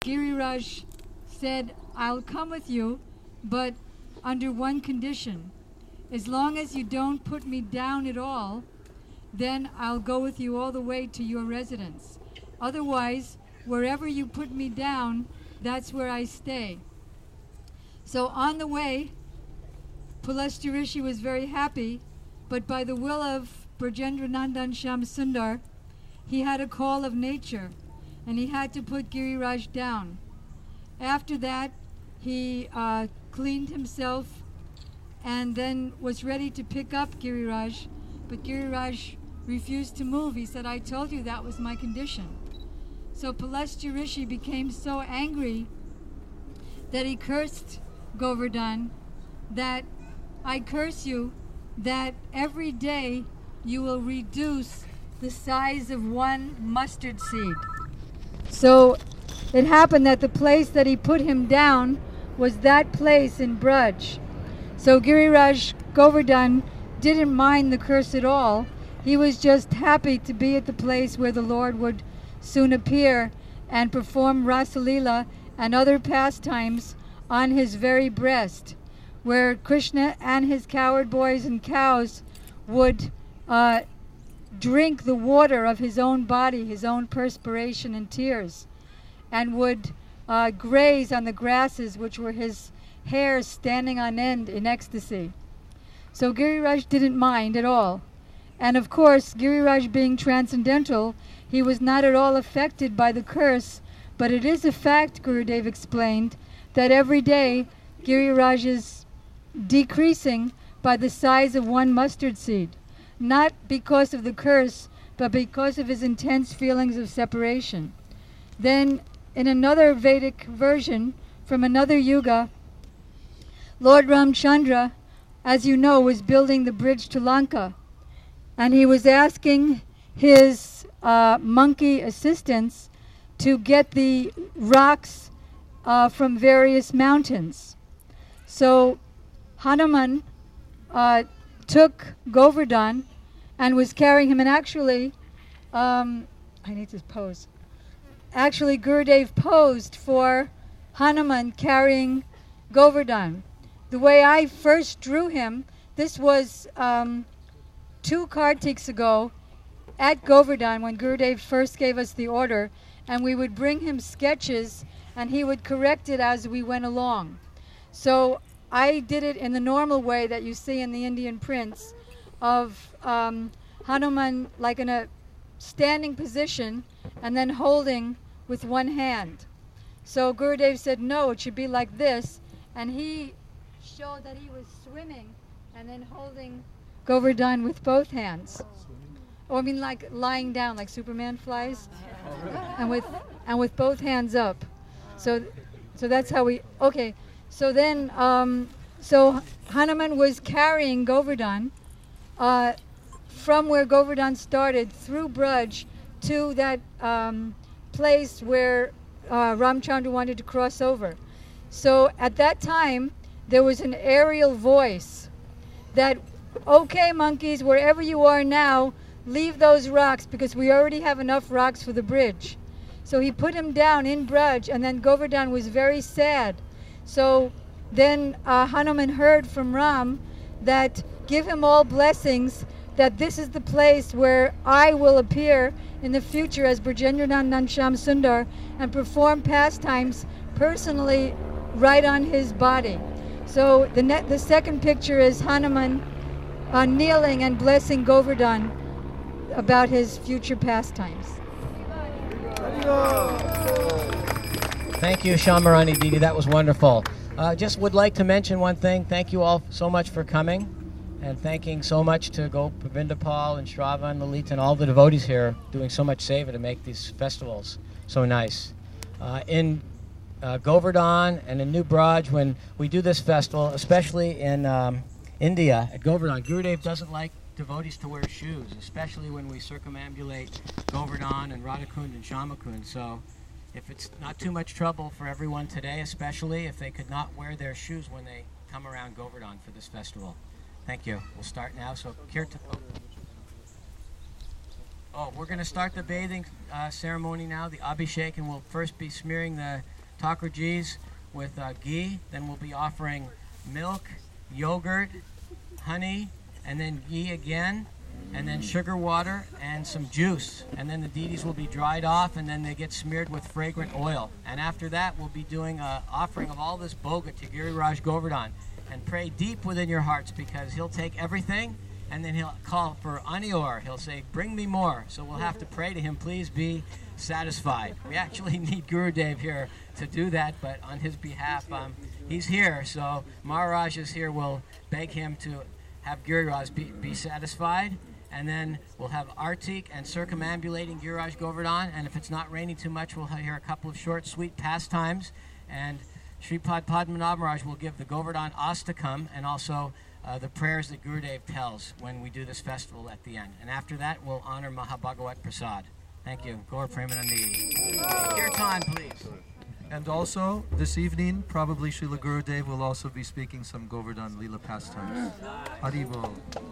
Giriraj said, I'll come with you, but under one condition. As long as you don't put me down at all, then I'll go with you all the way to your residence. Otherwise, wherever you put me down, that's where I stay. So on the way, Pulastya Rishi was very happy, but by the will of Brajendranandan Shyam-Sundar, he had a call of nature, and he had to put Giriraj down. After that, he cleaned himself and then was ready to pick up Giriraj, but Giriraj refused to move. He said, I told you that was my condition. So Pulastya Rishi became so angry that he cursed Govardhan, that I curse you that every day you will reduce the size of one mustard seed. So it happened that the place that he put him down was that place in Braj. So Giriraj Govardhan didn't mind the curse at all. He was just happy to be at the place where the Lord would soon appear and perform Rasalila and other pastimes on his very breast, where Krishna and his cowherd boys and cows would drink the water of his own body, his own perspiration and tears, and would graze on the grasses which were his hairs standing on end in ecstasy. So Giriraj didn't mind at all. And of course, Giriraj being transcendental, he was not at all affected by the curse, but it is a fact, Gurudev explained, that every day Giriraj is decreasing by the size of one mustard seed, not because of the curse, but because of his intense feelings of separation. Then, in another Vedic version, from another yuga, Lord Ramchandra, as you know, was building the bridge to Lanka, and he was asking his monkey assistants to get the rocks from various mountains. So Hanuman took Govardhan and was carrying him, and actually, I need to pose. Actually, Gurudev posed for Hanuman carrying Govardhan. The way I first drew him, this was 2 Kartiks ago at Govardhan when Gurudev first gave us the order, and we would bring him sketches and he would correct it as we went along. So I did it in the normal way that you see in the Indian prints of Hanuman like in a standing position and then holding with one hand. So Gurudev said, no, it should be like this, and he showed that he was swimming and then holding Govardhan with both hands. Or I mean like lying down like Superman flies, and with both hands up. So that's how we, okay. So then, so Hanuman was carrying Govardhan from where Govardhan started through Braj to that place where Ramchandra wanted to cross over. So at that time, there was an aerial voice that, okay, monkeys, wherever you are now, leave those rocks because we already have enough rocks for the bridge. So he put him down in Braj, and then Govardhan was very sad. So then Hanuman heard from Ram that give him all blessings, that this is the place where I will appear in the future as Brajendranandan Shyam-Sundar and perform pastimes personally right on his body. So the second picture is Hanuman kneeling and blessing Govardhan about his future pastimes. Thank you, Shamarani Didi. That was wonderful. Just would like to mention one thing. Thank you all so much for coming, and thanking so much to Govinda Paul and Shravan and Lalita and all the devotees here doing so much seva to make these festivals so nice. In Govardhan and in New Braj, when we do this festival, especially in India at Govardhan, Gurudev doesn't like devotees to wear shoes, especially when we circumambulate Govardhan and Radhakund and Shamakund. So if it's not too much trouble for everyone today, especially if they could not wear their shoes when they come around Govardhan for this festival. Thank you. We'll start now. So Kirtan. Oh, we're going to start the bathing ceremony now, the Abhishek, and we'll first be smearing the Thakurjis with ghee. Then we'll be offering milk, yogurt, honey, and then ghee again, and then sugar water and some juice. And then the deities will be dried off, and then they get smeared with fragrant oil. And after that, we'll be doing an offering of all this bhoga to Giriraj Govardhan. And pray deep within your hearts, because he'll take everything and then he'll call for anior. He'll say, bring me more. So we'll have to pray to him, please be satisfied. We actually need Gurudev here to do that, but on his behalf, he's here. So Maharaj is here. We'll beg him to have Giriraj be satisfied. And then we'll have Artik and circumambulating Giriraj Govardhan. And if it's not raining too much, we'll hear a couple of short, sweet pastimes. And Sripad Padmanabh Maharaj will give the Govardhan Astakam and also the prayers that Gurudev tells when we do this festival at the end. And after that, we'll honor Mahabhagavat Prasad. Thank you. Gaur Premanandi. Your time, please. And also, this evening, probably Srila Gurudev will also be speaking some Govardhan Leela pastimes. Haribol.